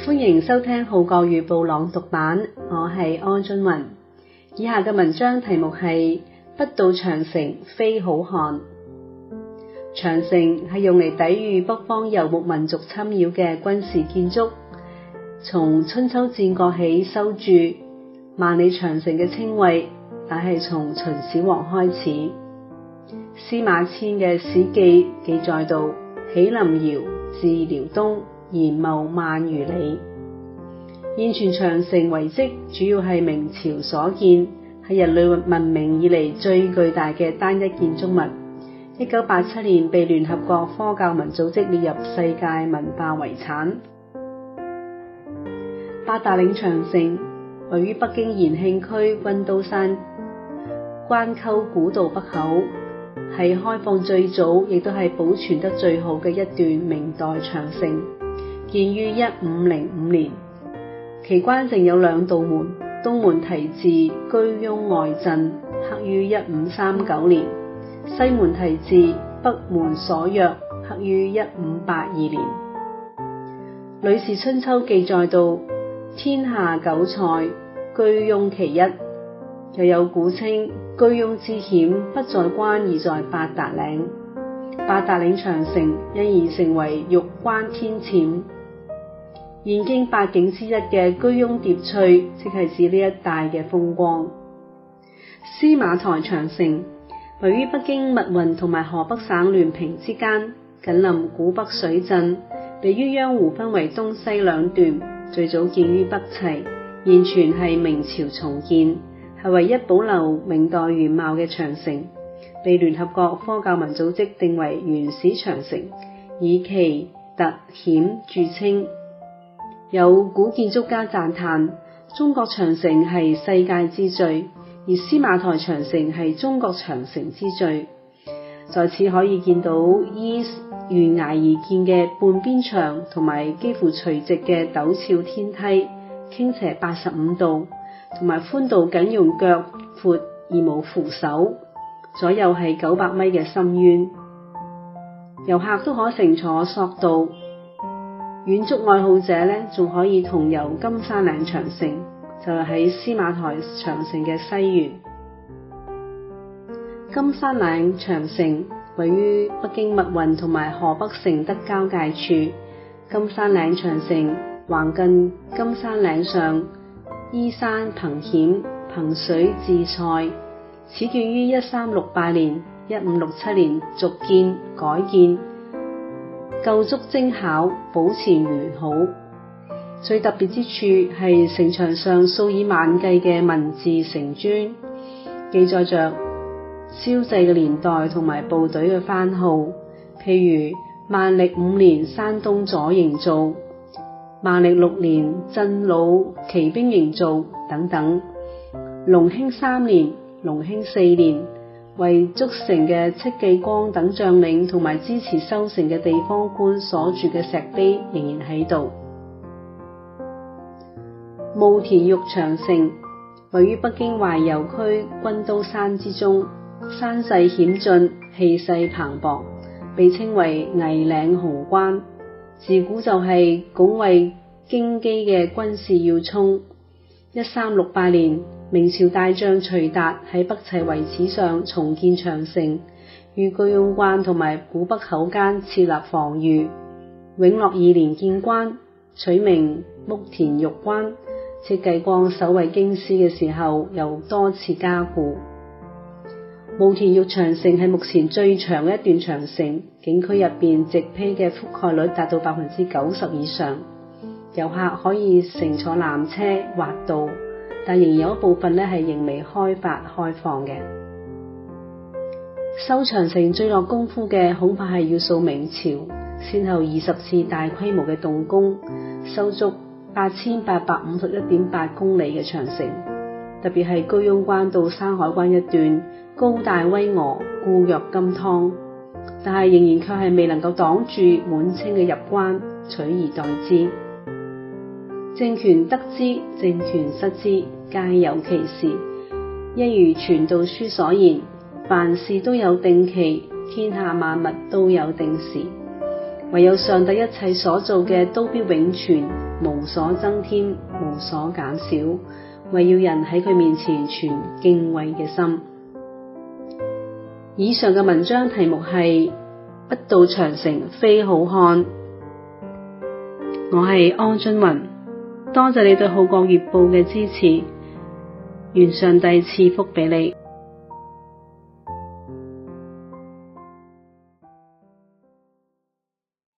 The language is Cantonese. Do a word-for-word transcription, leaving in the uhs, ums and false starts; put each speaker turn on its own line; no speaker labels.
歡迎收聽《號角月報》朗讀版，我係柯俊雲。以下嘅文章題目係不到長城非好漢。長城係用嚟抵禦北方游牧民族侵擾嘅軍事建築，從春秋戰國起收住萬里長城嘅稱謂，乃係從秦始皇開始。司馬遷嘅《史記》記載到：起臨遼，至遼東，延茂萬餘里。現存長城遺跡主要係明朝所建，係人類文明以嚟最巨大嘅單一建築物。一九八七年被聯合國科教文組織列入世界文化遺產。八達嶺長城位於北京延慶區軍都山關溝古道北口，係開放最早，亦都係保存得最好嘅一段明代長城，建於一五零五年。其關正有兩道門，東門題字居庸外鎮，刻於一五三九年；西門題字北門鎖約，刻於一五八二年。《呂氏春秋》記載到：天下九塞，居庸其一。又有古稱居庸之險不在關而在八達嶺，八達嶺長城因而成為玉關天塹。現經八景之一嘅居庸疊翠，即係指呢一帶嘅風光。司馬台長城位於北京密雲同埋河北省滦平之間，緊鄰古北水鎮，被鴛鴦湖分為東西兩段。最早建於北齊，現存係明朝重建，係唯一保留明代原貌嘅長城，被聯合國科教文組織定為原始長城，以其特險著稱。有古建築家讚嘆，中國長城係世界之最，而司馬台長城係中國長城之最。在此可以見到依懸崖而建嘅半邊牆同埋幾乎垂直嘅陡峭天梯，傾斜八十五度，同埋寬度僅用腳闊而無扶手，左右係九百米嘅深淵。遊客都可乘坐索道，遠足愛好者呢，仲可以同遊金山嶺長城，就係喺司馬台長城嘅西緣。金山嶺長城位於北京密雲同埋河北承德交界處。金山嶺長城橫亘金山嶺上，依山憑險，憑水自塞。始建於一三六八年、一五六七年續建改建，構築精巧，保存完好。最特別之處係城牆上數以萬計嘅文字成磚，記載着燒製嘅年代同埋部隊嘅番號，譬如萬曆五年山東左營造，萬曆六年鎮魯騎兵營造等等。隆興三年、隆興四年為築城嘅戚繼光等將領同埋支持修城嘅地方官所住嘅石碑仍然喺度。慕田峪長城位於北京懷柔區軍都山之中，山勢險峻，氣勢磅礴，被稱為巍嶺雄關，自古就係拱衛京畿嘅軍事要衝。一三六八年，明朝大將徐達喺北齊遺址上重建長城，於居庸關同埋古北口間設立防禦。永樂二年建關，取名慕田峪關。戚繼光守衛京師嘅時候，又多次加固。慕田峪長城係目前最長嘅一段長城，景區入邊植被嘅覆蓋率達到百分之九十以上。遊客可以乘坐纜車滑道，但仍有一部分咧係仍未開發開放嘅。修長城最落功夫嘅恐怕係要數明朝，先後二十次大規模嘅動工，修築八千八百五十一點八公里嘅長城。特別係居庸關到山海關一段，高大威峨，固若金湯，但係仍然卻係未能夠擋住滿清嘅入關，取而代之。政權得之，政權失之，皆有其時。一如傳道書所言，凡事都有定期，天下萬物都有定時。 唯有上帝一切所做嘅都必永存，無所增添，無所減少，為要人喺佢面前存敬畏嘅心。以上嘅文章題目係不到長城非好漢。我係安津雲，多謝你對《號角月報》嘅支持，願上帝賜福俾你。